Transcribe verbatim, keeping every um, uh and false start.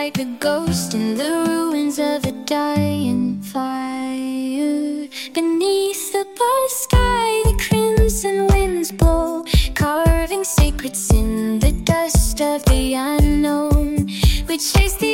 like a ghost in the ruins of a dying fire. Beneath the blue sky, the crimson winds blow, carving secrets in the dust of the unknown. We chase the